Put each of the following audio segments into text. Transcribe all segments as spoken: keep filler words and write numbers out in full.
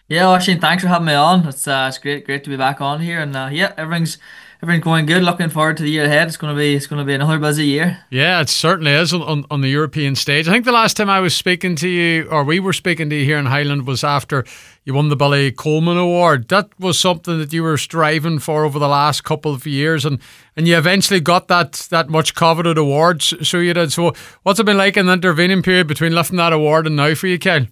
Yeah, well, Shane, thanks for having me on. It's uh, it's great, great to be back on here, and uh, yeah, everything's everything's going good. Looking forward to the year ahead. It's gonna be it's gonna be another busy year. Yeah, it certainly is on, on, on the European stage. I think the last time I was speaking to you, or we were speaking to you here in Highland, was after you won the Billy Coleman Award. That was something that you were striving for over the last couple of years, and, and you eventually got that that much coveted award. So so you did. So what's it been like in the intervening period between lifting that award and now for you, Kyle?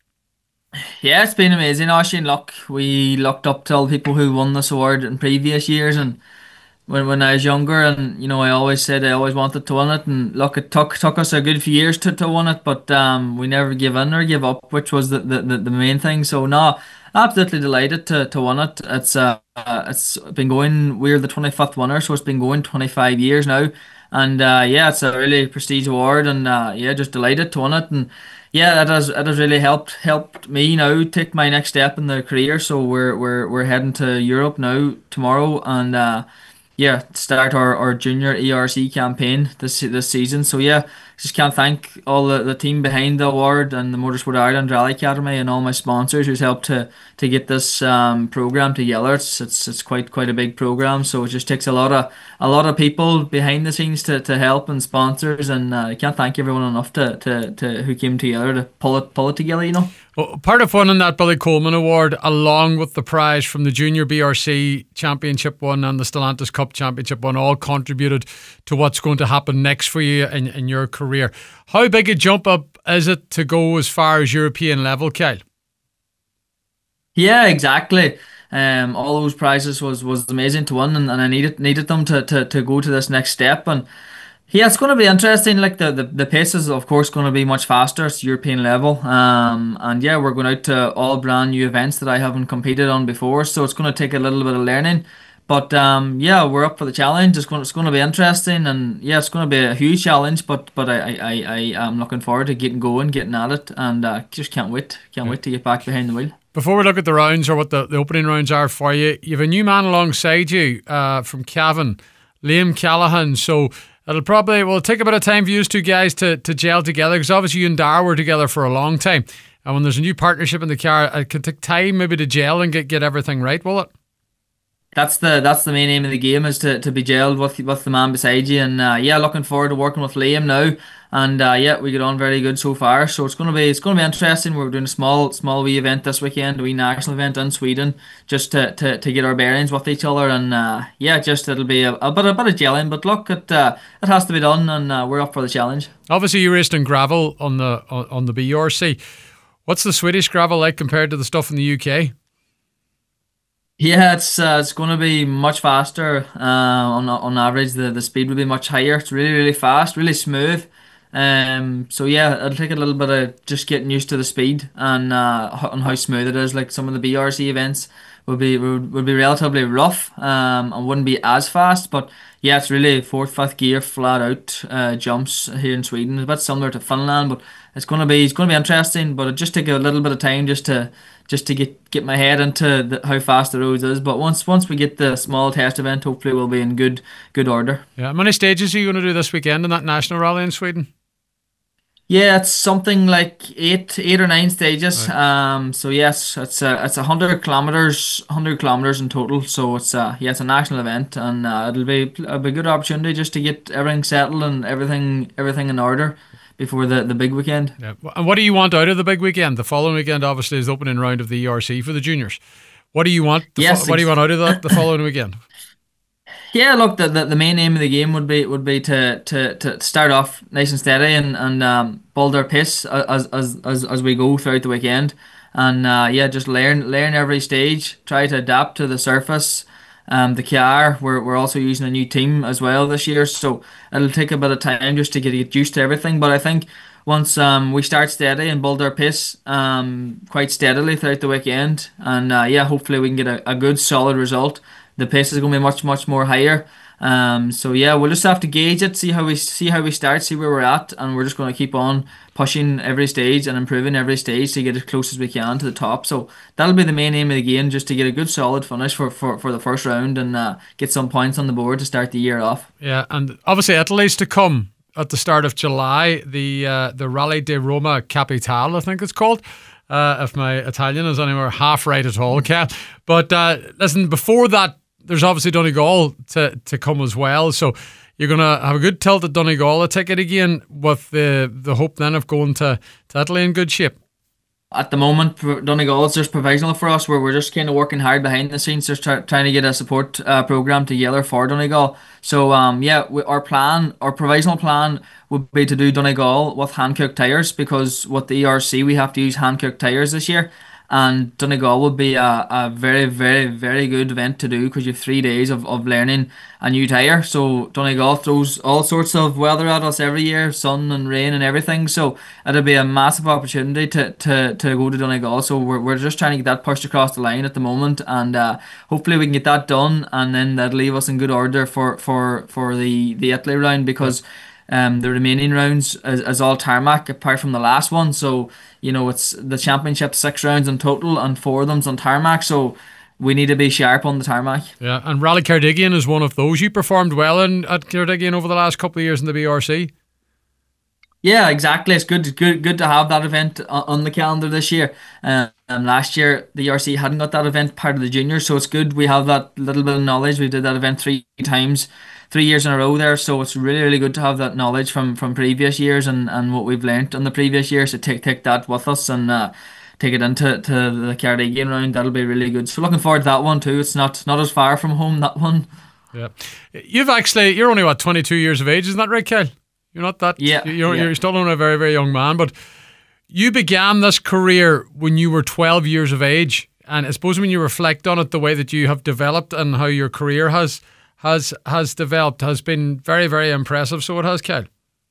Yeah, it's been amazing. Shane, look, we looked up to all the people who won this award in previous years, and when when I was younger, and you know, I always said I always wanted to win it, and look, it took took us a good few years to, to win it, but um, we never give in or give up, which was the the, the, the main thing. So no, absolutely delighted to to win it. It's uh, uh, it's been going. We're the twenty-fifth winner, so it's been going twenty-five years now, and uh, yeah, it's a really prestige award, and uh, yeah, just delighted to win it, and. Yeah, it has it has really helped helped me now take my next step in the career. So we're we're we're heading to Europe now tomorrow, and uh, yeah, start our, our junior E R C campaign this this season. So yeah, just can't thank all the, the team behind the award and the Motorsport Ireland Rally Academy and all my sponsors who's helped to to get this um, program together. It's it's it's quite quite a big program, so it just takes a lot of a lot of people behind the scenes to, to help and sponsors, and uh, I can't thank everyone enough to, to, to who came together to pull it pull it together. You know. Well, part of winning that Billy Coleman Award, along with the prize from the Junior B R C Championship one and the Stellantis Cup Championship one, all contributed to what's going to happen next for you in, in your career. How big a jump up is it to go as far as European level, Kyle? Yeah, exactly. Um, all those prizes was was amazing to win, and, and I needed needed them to, to, to go to this next step. And yeah, it's going to be interesting. Like the, the, the pace is, of course, going to be much faster. It's European level. Um, and yeah, we're going out to all brand new events that I haven't competed on before. So it's going to take a little bit of learning. But um, yeah, we're up for the challenge. It's going, it's going to be interesting. And yeah, it's going to be a huge challenge. But but I, I, I, I am looking forward to getting going, getting at it. And uh, just can't wait. Can't Yeah. wait to get back behind the wheel. Before we look at the rounds or what the, the opening rounds are for you, you have a new man alongside you uh, from Cavan, Liam Callahan. So it'll probably will take a bit of time for you two guys to, to gel together, because obviously you and Dar were together for a long time. And when there's a new partnership in the car, it can take time maybe to gel and get, get everything right, will it? That's the that's the main aim of the game, is to, to be gelled with with the man beside you, and uh, yeah, looking forward to working with Liam now, and uh, yeah, we get on very good so far. So it's gonna be it's gonna be interesting. We're doing a small small wee event this weekend, a wee national event in Sweden, just to, to, to get our bearings with each other, and uh, yeah, just it'll be a, a bit a bit of gelling, but look, it uh, it has to be done, and uh, we're up for the challenge. Obviously you raced in gravel on the on, on the B R C. What's the Swedish gravel like compared to the stuff in the U K? Yeah, it's uh, it's going to be much faster. Uh, on on average, the the speed will be much higher. It's really really fast, really smooth. Um, so yeah, it'll take a little bit of just getting used to the speed and uh ho- and how smooth it is. Like some of the B R C events would be would, would be relatively rough, um, and wouldn't be as fast. But yeah, it's really fourth, fifth gear, flat out uh jumps here in Sweden. It's a bit similar to Finland, but it's gonna be it's gonna be interesting. But it just take a little bit of time just to just to get get my head into the, how fast the roads is. But once once we get the small test event, hopefully we'll be in good good order. Yeah, how many stages are you going to do this weekend in that national rally in Sweden? Yeah, it's something like eight eight or nine stages. Right. Um, so yes, it's a it's a hundred kilometers, hundred kilometers in total. So it's a yeah, it's a national event, and uh, it'll be a be a good opportunity just to get everything settled and everything everything in order before the the big weekend. Yeah. And what do you want out of the big weekend? The following weekend, obviously, is the opening round of the E R C for the juniors. What do you want? The fo- Yes, what do you ex- want out of that the following weekend? Yeah, look, the, the the main aim of the game would be would be to to, to start off nice and steady, and and um, build our pace as as as as we go throughout the weekend, and uh, yeah, just learn learn every stage. Try to adapt to the surface. Um, the car, we're we're also using a new team as well this year, so it'll take a bit of time just to get, get used to everything. But I think once um we start steady and build our pace um quite steadily throughout the weekend, and uh, yeah, hopefully we can get a, a good solid result. The pace is going to be much much more higher. Um, so yeah, we'll just have to gauge it, see how we see how we start, see where we're at, and we're just going to keep on pushing every stage and improving every stage to get as close as we can to the top. So that'll be the main aim of the game, just to get a good solid finish for for, for the first round, and uh, get some points on the board to start the year off. Yeah, and obviously Italy's to come at the start of July. The uh, the Rally di Roma Capitale, I think it's called. uh, if my Italian is anywhere half right at all, Kel. But uh, listen, before that, there's obviously Donegal to, to come as well. So you're going to have a good tilt at Donegal, a ticket again, with the, the hope then of going to, to Italy in good shape. At the moment, for Donegal is just provisional for us, where we're just kind of working hard behind the scenes, just try, trying to get a support uh, program together for Donegal. So, um, yeah, we, our plan, our provisional plan would be to do Donegal with hand-cooked tyres, because with the E R C we have to use hand-cooked tyres this year. And Donegal would be a, a very, very, very good event to do, because you have three days of, of learning a new tyre. So Donegal throws all sorts of weather at us every year, sun and rain and everything. So it'll be a massive opportunity to, to, to go to Donegal. So we're, we're just trying to get that pushed across the line at the moment, and uh, hopefully we can get that done, and then that'll leave us in good order for, for, for the, the Italy round, because um, the remaining rounds is, is all tarmac apart from the last one. So, you know, it's the championship, six rounds in total, and four of them's on tarmac. So we need to be sharp on the tarmac. Yeah, and Rally Cardigan is one of those. You performed well in at Cardigan over the last couple of years in the B R C. Yeah, exactly. It's good, good, good to have that event o- on the calendar this year. Um, and last year the E R C hadn't got that event part of the juniors, so it's good we have that little bit of knowledge. We did that event three times, three years in a row there, so it's really, really good to have that knowledge from from previous years, and and what we've learnt on the previous years, to take take that with us, and uh, take it into to the Cardigan round. That'll be really good. So looking forward to that one too. It's not not as far from home, that one. Yeah, you've actually you're only what twenty-two years of age, isn't that right, Kyle? You're not that. Yeah, You're yeah. you're still only a very very young man, but you began this career when you were twelve years of age, and I suppose when you reflect on it, the way that you have developed and how your career has has has developed has been very very impressive. So it has, Kyle.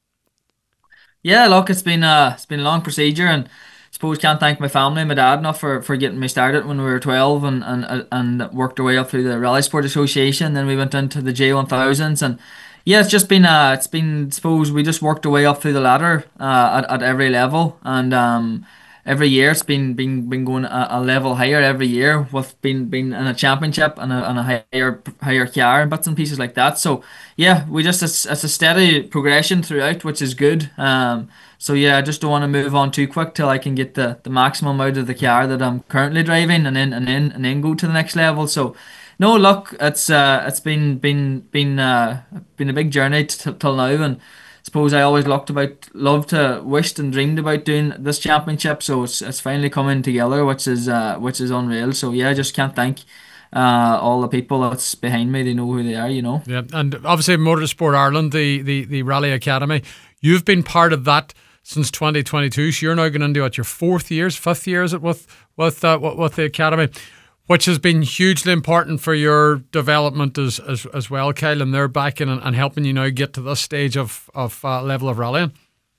Yeah, look, it's been uh it's been a long procedure, and I suppose can't thank my family and my dad enough for, for getting me started when we were twelve, and, and and worked our way up through the Rally Sport Association. Then we went into the J one thousands, and yeah, it's just been uh it's been, suppose we just worked our way up through the ladder uh at, at every level, and um every year it's been been been going a, a level higher every year, with being being in a championship and a, and a higher higher car and bits and pieces like that. So yeah, we just it's, it's a steady progression throughout, which is good. Um, so yeah, I just don't want to move on too quick till I can get the, the maximum out of the car that I'm currently driving, and then and then and then go to the next level. So no, look, it's uh it's been been been uh been a big journey t- till now, and suppose I always looked about, loved to, wished and dreamed about doing this championship. So it's it's finally coming together, which is uh which is unreal. So yeah, I just can't thank uh all the people that's behind me. They know who they are, you know. Yeah, and obviously Motorsport Ireland, the the the Rally Academy, you've been part of that since twenty twenty-two. So you're now going into what, your fourth years, fifth year is it with with uh, with with the academy, which has been hugely important for your development as as, as well, Kyle, and they're backing and, and helping you now get to this stage of of uh, level of rallying.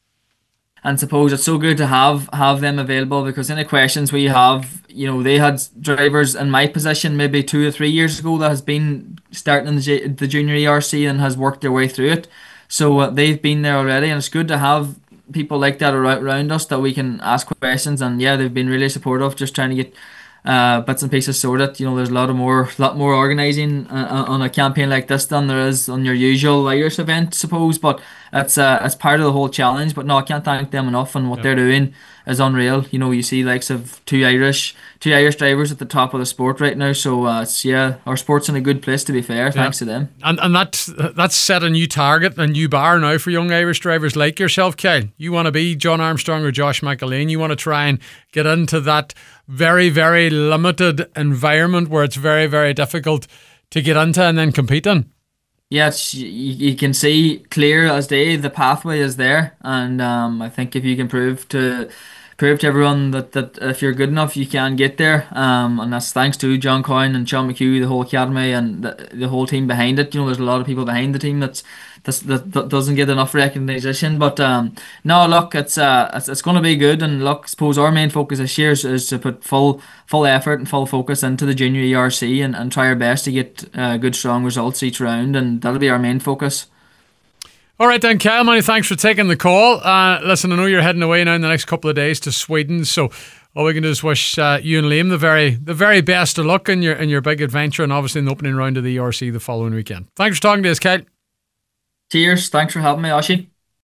And suppose it's so good to have have them available, because any questions we have, you know, they had drivers in my position maybe two or three years ago that has been starting in the, J- the junior E R C and has worked their way through it. So uh, they've been there already, and it's good to have people like that around, around us that we can ask questions. And yeah, they've been really supportive, just trying to get uh, bits and pieces sorted. You know, there's a lot of more, lot more organising uh, on a campaign like this than there is on your usual Irish event, suppose. But it's uh, it's part of the whole challenge. But no, I can't thank them enough, and what Yep. they're doing is unreal. You know, you see likes of two Irish, two Irish drivers at the top of the sport right now. So uh, it's yeah, our sport's in a good place, to be fair. Yeah. Thanks to them. And and that's that's set a new target, a new bar now for young Irish drivers like yourself, Kyle. You want to be John Armstrong or Josh McAleen. You want to try and get into that very, very limited environment where it's very, very difficult to get into and then compete in. Yes, you, you can see clear as day the pathway is there, and um, I think if you can prove to prove to everyone that, that if you're good enough, you can get there. Um, and that's thanks to John Coyne and Sean McHugh, the whole academy, and the, the whole team behind it. You know, there's a lot of people behind the team that's, that's that, that doesn't get enough recognition. But um, no, look, it's uh, it's, it's going to be good. And look, I suppose our main focus this year is, is to put full full effort and full focus into the junior E R C, and, and try our best to get uh, good, strong results each round, and that'll be our main focus. All right then, Kyle, many thanks for taking the call. Uh, listen, I know you're heading away now in the next couple of days to Sweden, so all we can do is wish uh, you and Liam the very the very best of luck in your in your big adventure, and obviously in the opening round of the E R C the following weekend. Thanks for talking to us, Kyle. Cheers. Thanks for having me, Oshie.